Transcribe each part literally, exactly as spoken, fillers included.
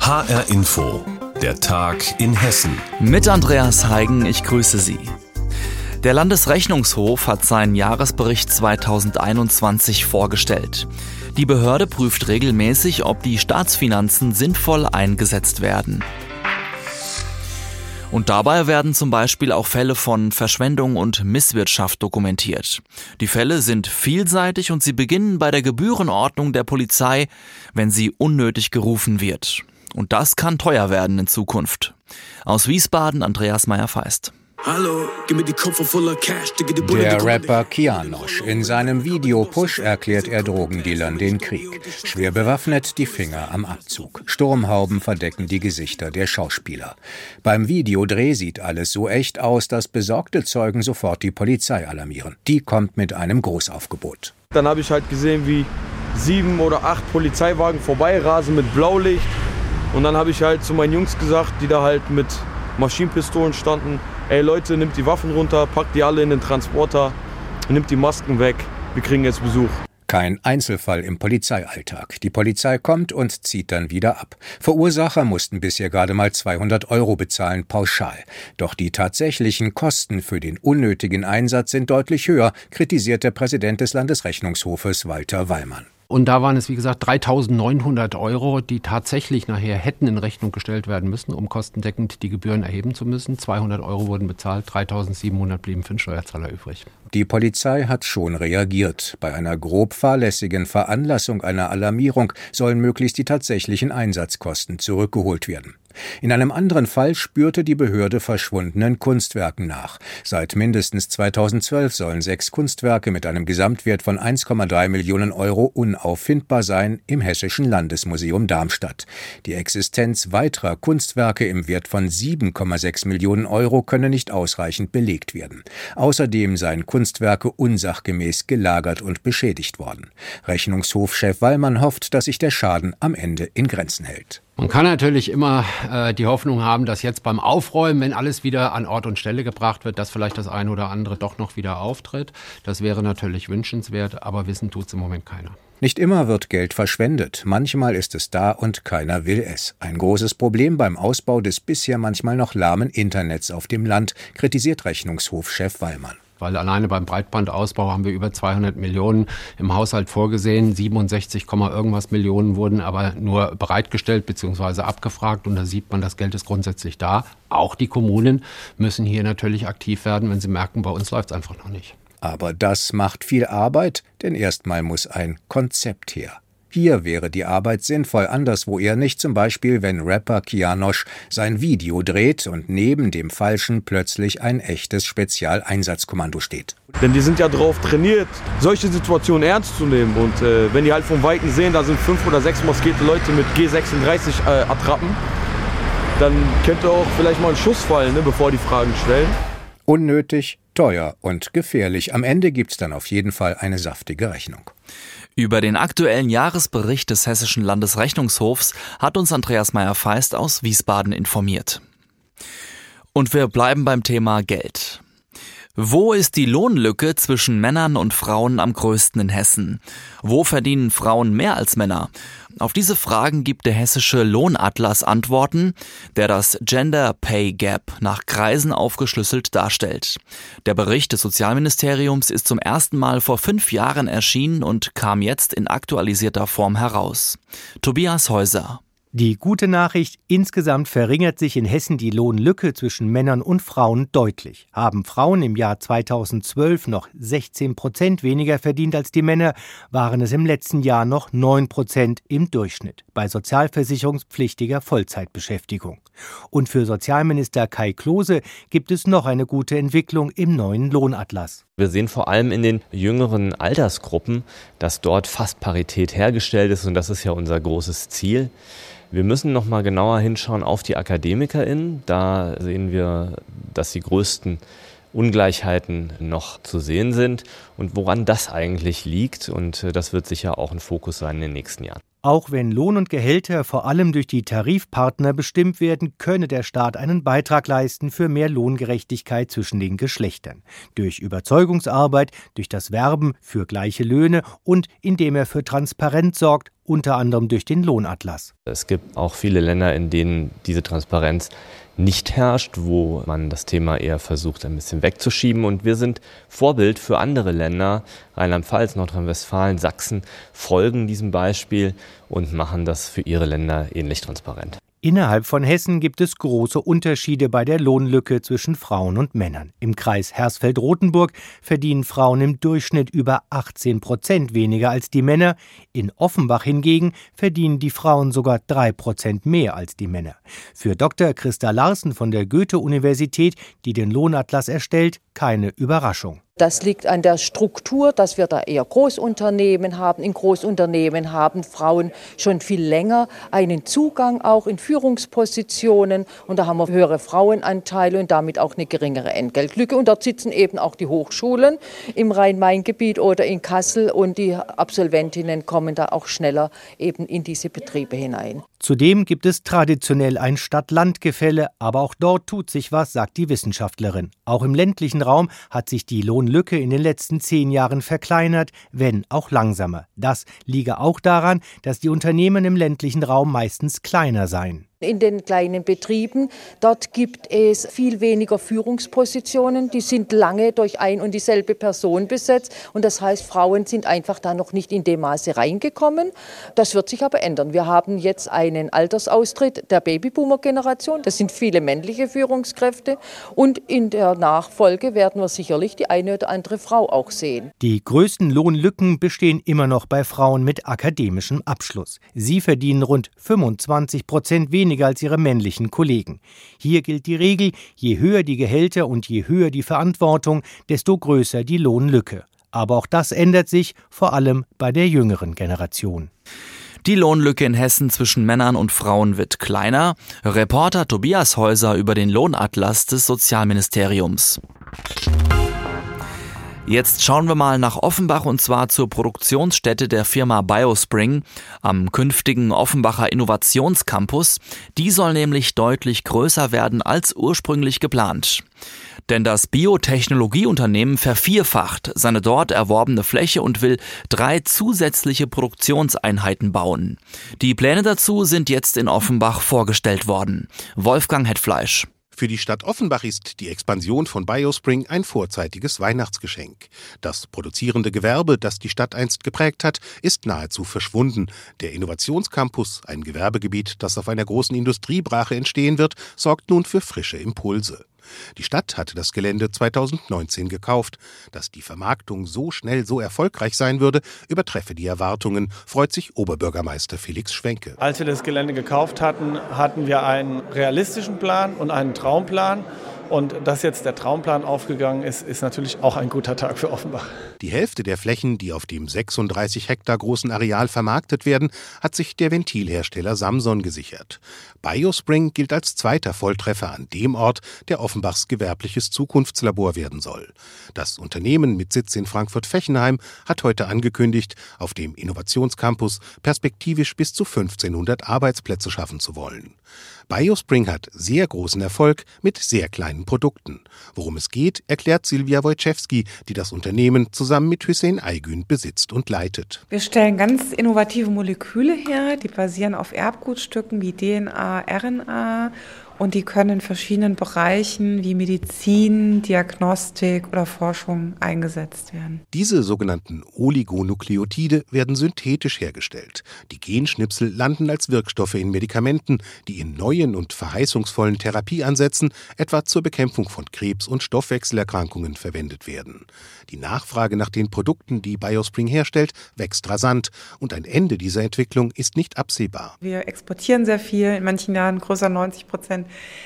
H R Info, der Tag in Hessen. Mit Andreas Heigen, ich grüße Sie. Der Landesrechnungshof hat seinen Jahresbericht zweitausendeinundzwanzig vorgestellt. Die Behörde prüft regelmäßig, ob die Staatsfinanzen sinnvoll eingesetzt werden. Und dabei werden zum Beispiel auch Fälle von Verschwendung und Misswirtschaft dokumentiert. Die Fälle sind vielseitig und sie beginnen bei der Gebührenordnung der Polizei, wenn sie unnötig gerufen wird. Und das kann teuer werden in Zukunft. Aus Wiesbaden, Andreas Meyer-Feist. Hallo, gib mir die Koffer voller Cash. Der Rapper Kianosch. In seinem Video Push erklärt er Drogendealern den Krieg. Schwer bewaffnet, die Finger am Abzug. Sturmhauben verdecken die Gesichter der Schauspieler. Beim Videodreh sieht alles so echt aus, dass besorgte Zeugen sofort die Polizei alarmieren. Die kommt mit einem Großaufgebot. Dann habe ich halt gesehen, wie sieben oder acht Polizeiwagen vorbeirasen mit Blaulicht. Und dann habe ich halt zu meinen Jungs gesagt, die da halt mit Maschinenpistolen standen: Ey Leute, nimmt die Waffen runter, packt die alle in den Transporter, nimmt die Masken weg, wir kriegen jetzt Besuch. Kein Einzelfall im Polizeialltag. Die Polizei kommt und zieht dann wieder ab. Verursacher mussten bisher gerade mal zweihundert Euro bezahlen, pauschal. Doch die tatsächlichen Kosten für den unnötigen Einsatz sind deutlich höher, kritisiert der Präsident des Landesrechnungshofes Walter Wallmann. Und da waren es, wie gesagt, dreitausendneunhundert Euro, die tatsächlich nachher hätten in Rechnung gestellt werden müssen, um kostendeckend die Gebühren erheben zu müssen. zweihundert Euro wurden bezahlt, dreitausendsiebenhundert blieben für den Steuerzahler übrig. Die Polizei hat schon reagiert. Bei einer grob fahrlässigen Veranlassung einer Alarmierung sollen möglichst die tatsächlichen Einsatzkosten zurückgeholt werden. In einem anderen Fall spürte die Behörde verschwundenen Kunstwerken nach. Seit mindestens zweitausendzwölf sollen sechs Kunstwerke mit einem Gesamtwert von eins Komma drei Millionen Euro unauffindbar sein im Hessischen Landesmuseum Darmstadt. Die Existenz weiterer Kunstwerke im Wert von sieben Komma sechs Millionen Euro könne nicht ausreichend belegt werden. Außerdem seien Kunstwerke unsachgemäß gelagert und beschädigt worden. Rechnungshofchef Wallmann hofft, dass sich der Schaden am Ende in Grenzen hält. Man kann natürlich immer äh, die Hoffnung haben, dass jetzt beim Aufräumen, wenn alles wieder an Ort und Stelle gebracht wird, dass vielleicht das eine oder andere doch noch wieder auftritt. Das wäre natürlich wünschenswert, aber wissen tut es im Moment keiner. Nicht immer wird Geld verschwendet. Manchmal ist es da und keiner will es. Ein großes Problem beim Ausbau des bisher manchmal noch lahmen Internets auf dem Land, kritisiert Rechnungshofchef Wallmann. Weil alleine beim Breitbandausbau haben wir über zweihundert Millionen im Haushalt vorgesehen. siebenundsechzig, irgendwas Millionen wurden aber nur bereitgestellt bzw. abgefragt. Und da sieht man, das Geld ist grundsätzlich da. Auch die Kommunen müssen hier natürlich aktiv werden, wenn sie merken, bei uns läuft es einfach noch nicht. Aber das macht viel Arbeit, denn erstmal muss ein Konzept her. Hier wäre die Arbeit sinnvoll, anderswo eher nicht, zum Beispiel wenn Rapper Kianosch sein Video dreht und neben dem Falschen plötzlich ein echtes Spezialeinsatzkommando steht. Denn die sind ja drauf trainiert, solche Situationen ernst zu nehmen. Und äh, wenn die halt von Weitem sehen, da sind fünf oder sechs maskierte Leute mit G sechsunddreißig äh, Attrappen, dann könnte auch vielleicht mal ein Schuss fallen, ne, bevor die Fragen stellen. Unnötig, teuer und gefährlich. Am Ende gibt's dann auf jeden Fall eine saftige Rechnung. Über den aktuellen Jahresbericht des Hessischen Landesrechnungshofs hat uns Andreas Meyer-Feist aus Wiesbaden informiert. Und wir bleiben beim Thema Geld. Wo ist die Lohnlücke zwischen Männern und Frauen am größten in Hessen? Wo verdienen Frauen mehr als Männer? Auf diese Fragen gibt der hessische Lohnatlas Antworten, der das Gender Pay Gap nach Kreisen aufgeschlüsselt darstellt. Der Bericht des Sozialministeriums ist zum ersten Mal vor fünf Jahren erschienen und kam jetzt in aktualisierter Form heraus. Tobias Häuser. Die gute Nachricht: Insgesamt verringert sich in Hessen die Lohnlücke zwischen Männern und Frauen deutlich. Haben Frauen im Jahr zweitausendzwölf noch sechzehn Prozent weniger verdient als die Männer, waren es im letzten Jahr noch neun Prozent im Durchschnitt bei sozialversicherungspflichtiger Vollzeitbeschäftigung. Und für Sozialminister Kai Klose gibt es noch eine gute Entwicklung im neuen Lohnatlas. Wir sehen vor allem in den jüngeren Altersgruppen, dass dort fast Parität hergestellt ist, und das ist ja unser großes Ziel. Wir müssen noch mal genauer hinschauen auf die AkademikerInnen. Da sehen wir, dass die größten Ungleichheiten noch zu sehen sind und woran das eigentlich liegt. Und das wird sicher auch ein Fokus sein in den nächsten Jahren. Auch wenn Lohn und Gehälter vor allem durch die Tarifpartner bestimmt werden, könne der Staat einen Beitrag leisten für mehr Lohngerechtigkeit zwischen den Geschlechtern. Durch Überzeugungsarbeit, durch das Werben für gleiche Löhne und indem er für Transparenz sorgt unter anderem durch den Lohnatlas. Es gibt auch viele Länder, in denen diese Transparenz nicht herrscht, wo man das Thema eher versucht, ein bisschen wegzuschieben. Und wir sind Vorbild für andere Länder. Rheinland-Pfalz, Nordrhein-Westfalen, Sachsen folgen diesem Beispiel und machen das für ihre Länder ähnlich transparent. Innerhalb von Hessen gibt es große Unterschiede bei der Lohnlücke zwischen Frauen und Männern. Im Kreis Hersfeld-Rotenburg verdienen Frauen im Durchschnitt über achtzehn Prozent weniger als die Männer. In Offenbach hingegen verdienen die Frauen sogar drei Prozent mehr als die Männer. Für Doktor Christa Larsen von der Goethe-Universität, die den Lohnatlas erstellt, keine Überraschung. Das liegt an der Struktur, dass wir da eher Großunternehmen haben. In Großunternehmen haben Frauen schon viel länger einen Zugang auch in Führungspositionen. Und da haben wir höhere Frauenanteile und damit auch eine geringere Entgeltlücke. Und dort sitzen eben auch die Hochschulen im Rhein-Main-Gebiet oder in Kassel. Und die Absolventinnen kommen da auch schneller eben in diese Betriebe hinein. Zudem gibt es traditionell ein Stadt-Land-Gefälle, aber auch dort tut sich was, sagt die Wissenschaftlerin. Auch im ländlichen Raum hat sich die Lohnlücke in den letzten zehn Jahren verkleinert, wenn auch langsamer. Das liege auch daran, dass die Unternehmen im ländlichen Raum meistens kleiner seien. In den kleinen Betrieben, dort gibt es viel weniger Führungspositionen. Die sind lange durch ein und dieselbe Person besetzt. Und das heißt, Frauen sind einfach da noch nicht in dem Maße reingekommen. Das wird sich aber ändern. Wir haben jetzt einen Altersaustritt der Babyboomer-Generation. Das sind viele männliche Führungskräfte. Und in der Nachfolge werden wir sicherlich die eine oder andere Frau auch sehen. Die größten Lohnlücken bestehen immer noch bei Frauen mit akademischem Abschluss. Sie verdienen rund fünfundzwanzig Prozent weniger als ihre männlichen Kollegen. Hier gilt die Regel, je höher die Gehälter und je höher die Verantwortung, desto größer die Lohnlücke. Aber auch das ändert sich, vor allem bei der jüngeren Generation. Die Lohnlücke in Hessen zwischen Männern und Frauen wird kleiner. Reporter Tobias Häuser über den Lohnatlas des Sozialministeriums. Jetzt schauen wir mal nach Offenbach und zwar zur Produktionsstätte der Firma Biospring am künftigen Offenbacher Innovationscampus. Die soll nämlich deutlich größer werden als ursprünglich geplant. Denn das Biotechnologieunternehmen vervierfacht seine dort erworbene Fläche und will drei zusätzliche Produktionseinheiten bauen. Die Pläne dazu sind jetzt in Offenbach vorgestellt worden. Wolfgang Hetfleisch. Für die Stadt Offenbach ist die Expansion von Biospring ein vorzeitiges Weihnachtsgeschenk. Das produzierende Gewerbe, das die Stadt einst geprägt hat, ist nahezu verschwunden. Der Innovationscampus, ein Gewerbegebiet, das auf einer großen Industriebrache entstehen wird, sorgt nun für frische Impulse. Die Stadt hatte das Gelände zweitausendneunzehn gekauft. Dass die Vermarktung so schnell so erfolgreich sein würde, übertreffe die Erwartungen, freut sich Oberbürgermeister Felix Schwenke. Als wir das Gelände gekauft hatten, hatten wir einen realistischen Plan und einen Traumplan. Und dass jetzt der Traumplan aufgegangen ist, ist natürlich auch ein guter Tag für Offenbach. Die Hälfte der Flächen, die auf dem sechsunddreißig Hektar großen Areal vermarktet werden, hat sich der Ventilhersteller Samson gesichert. Biospring gilt als zweiter Volltreffer an dem Ort, der Offenbachs gewerbliches Zukunftslabor werden soll. Das Unternehmen mit Sitz in Frankfurt-Fechenheim hat heute angekündigt, auf dem Innovationscampus perspektivisch bis zu fünfzehnhundert Arbeitsplätze schaffen zu wollen. Biospring hat sehr großen Erfolg mit sehr kleinen Produkten. Worum es geht, erklärt Silvia Wojciechowski, die das Unternehmen zusammen mit Hüseyin Aygün besitzt und leitet. Wir stellen ganz innovative Moleküle her, die basieren auf Erbgutstücken wie D N A, R N A. Und die können in verschiedenen Bereichen wie Medizin, Diagnostik oder Forschung eingesetzt werden. Diese sogenannten Oligonukleotide werden synthetisch hergestellt. Die Genschnipsel landen als Wirkstoffe in Medikamenten, die in neuen und verheißungsvollen Therapieansätzen, etwa zur Bekämpfung von Krebs- und Stoffwechselerkrankungen, verwendet werden. Die Nachfrage nach den Produkten, die Biospring herstellt, wächst rasant. Und ein Ende dieser Entwicklung ist nicht absehbar. Wir exportieren sehr viel, in manchen Jahren größer neunzig Prozent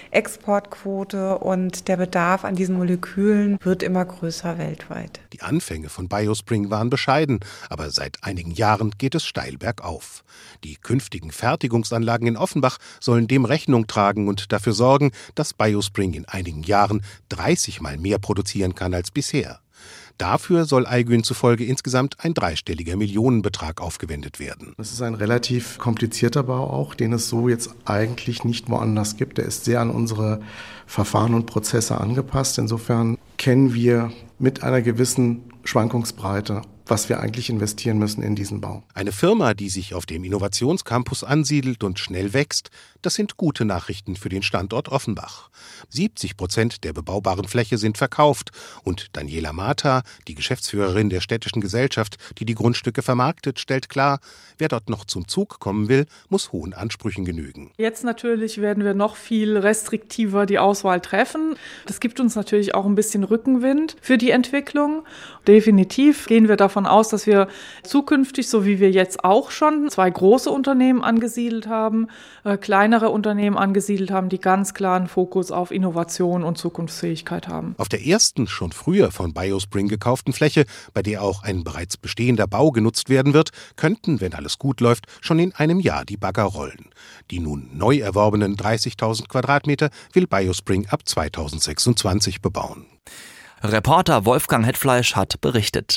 Exportquote und der Bedarf an diesen Molekülen wird immer größer weltweit. Die Anfänge von Biospring waren bescheiden, aber seit einigen Jahren geht es steil bergauf. Die künftigen Fertigungsanlagen in Offenbach sollen dem Rechnung tragen und dafür sorgen, dass Biospring in einigen Jahren dreißig Mal mehr produzieren kann als bisher. Dafür soll Aygün zufolge insgesamt ein dreistelliger Millionenbetrag aufgewendet werden. Das ist ein relativ komplizierter Bau auch, den es so jetzt eigentlich nicht woanders gibt. Der ist sehr an unsere Verfahren und Prozesse angepasst. Insofern kennen wir mit einer gewissen Schwankungsbreite was wir eigentlich investieren müssen in diesen Bau. Eine Firma, die sich auf dem Innovationscampus ansiedelt und schnell wächst, das sind gute Nachrichten für den Standort Offenbach. siebzig Prozent der bebaubaren Fläche sind verkauft und Daniela Mata, die Geschäftsführerin der städtischen Gesellschaft, die die Grundstücke vermarktet, stellt klar, wer dort noch zum Zug kommen will, muss hohen Ansprüchen genügen. Jetzt natürlich werden wir noch viel restriktiver die Auswahl treffen. Das gibt uns natürlich auch ein bisschen Rückenwind für die Entwicklung. Definitiv gehen wir davon aus, dass wir zukünftig, so wie wir jetzt auch schon, zwei große Unternehmen angesiedelt haben, äh, kleinere Unternehmen angesiedelt haben, die ganz klaren Fokus auf Innovation und Zukunftsfähigkeit haben. Auf der ersten, schon früher von Biospring gekauften Fläche, bei der auch ein bereits bestehender Bau genutzt werden wird, könnten, wenn alles gut läuft, schon in einem Jahr die Bagger rollen. Die nun neu erworbenen dreißigtausend Quadratmeter will Biospring ab zweitausendsechsundzwanzig bebauen. Reporter Wolfgang Hetfleisch hat berichtet.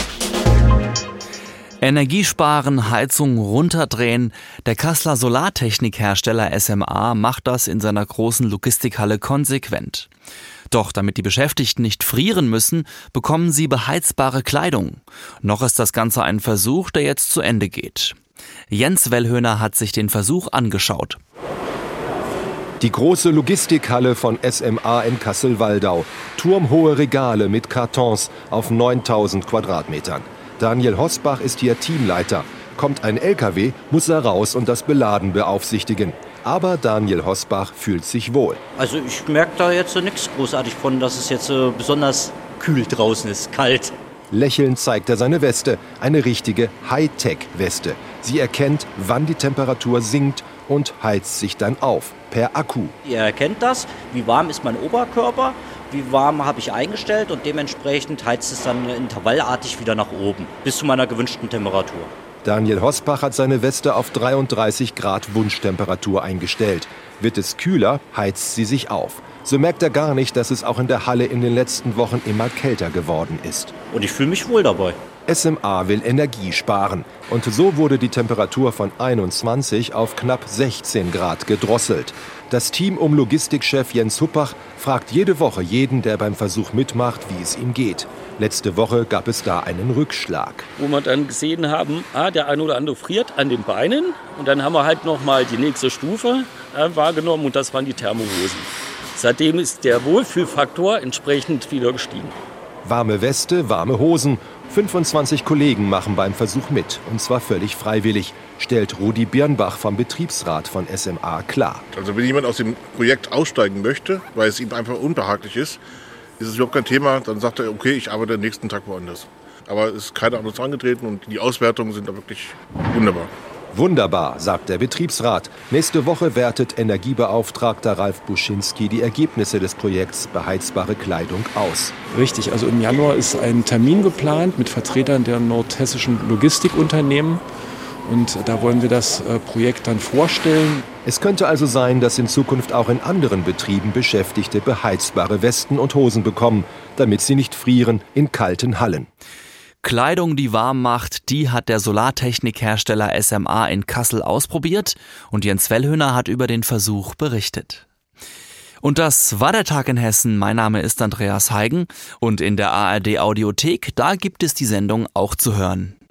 Energiesparen, Heizung runterdrehen. Der Kasseler Solartechnikhersteller S M A macht das in seiner großen Logistikhalle konsequent. Doch damit die Beschäftigten nicht frieren müssen, bekommen sie beheizbare Kleidung. Noch ist das Ganze ein Versuch, der jetzt zu Ende geht. Jens Wellhöhner hat sich den Versuch angeschaut. Die große Logistikhalle von S M A in Kassel-Waldau. Turmhohe Regale mit Kartons auf neuntausend Quadratmetern. Daniel Hosbach ist hier Teamleiter. Kommt ein L K W, muss er raus und das Beladen beaufsichtigen. Aber Daniel Hosbach fühlt sich wohl. Also ich merke da jetzt nichts großartig von, dass es jetzt äh, besonders kühl draußen ist, kalt. Lächelnd zeigt er seine Weste, eine richtige Hightech-Weste. Sie erkennt, wann die Temperatur sinkt und heizt sich dann auf, per Akku. Ihr erkennt das, wie warm ist mein Oberkörper, wie warm habe ich eingestellt und dementsprechend heizt es dann intervallartig wieder nach oben, bis zu meiner gewünschten Temperatur. Daniel Hosbach hat seine Weste auf dreiunddreißig Grad Wunschtemperatur eingestellt. Wird es kühler, heizt sie sich auf. So merkt er gar nicht, dass es auch in der Halle in den letzten Wochen immer kälter geworden ist. Und ich fühle mich wohl dabei. S M A will Energie sparen. Und so wurde die Temperatur von einundzwanzig auf knapp sechzehn Grad gedrosselt. Das Team um Logistikchef Jens Huppach fragt jede Woche jeden, der beim Versuch mitmacht, wie es ihm geht. Letzte Woche gab es da einen Rückschlag. Wo wir dann gesehen haben, ah, der eine oder andere friert an den Beinen. Und dann haben wir halt noch mal die nächste Stufe äh, wahrgenommen und das waren die Thermohosen. Seitdem ist der Wohlfühlfaktor entsprechend wieder gestiegen. Warme Weste, warme Hosen. fünfundzwanzig Kollegen machen beim Versuch mit, und zwar völlig freiwillig, stellt Rudi Birnbach vom Betriebsrat von S M A klar. Also wenn jemand aus dem Projekt aussteigen möchte, weil es ihm einfach unbehaglich ist, ist es überhaupt kein Thema, dann sagt er, okay, ich arbeite den nächsten Tag woanders. Aber es ist keiner an uns angetreten und die Auswertungen sind da wirklich wunderbar. Wunderbar, sagt der Betriebsrat. Nächste Woche wertet Energiebeauftragter Ralf Buschinski die Ergebnisse des Projekts Beheizbare Kleidung aus. Richtig, also im Januar ist ein Termin geplant mit Vertretern der nordhessischen Logistikunternehmen. Und da wollen wir das Projekt dann vorstellen. Es könnte also sein, dass in Zukunft auch in anderen Betrieben Beschäftigte beheizbare Westen und Hosen bekommen, damit sie nicht frieren in kalten Hallen. Kleidung, die warm macht, die hat der Solartechnikhersteller S M A in Kassel ausprobiert und Jens Wellhöhner hat über den Versuch berichtet. Und das war der Tag in Hessen. Mein Name ist Andreas Heigen und in der A R D Audiothek, da gibt es die Sendung auch zu hören.